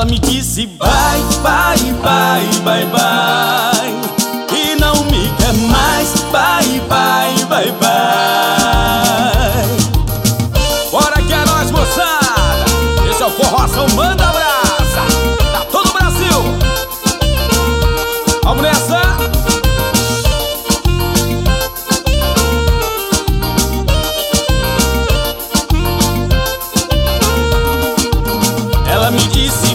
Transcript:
Ela me disse bye, bye, bye, bye, bye, e não me quer mais. Bye, bye, bye, bye. Bora que é nóis, moçada. Esse é o Forroção Manda Abraça. Tá todo o Brasil. Vamos nessa. Ela me disse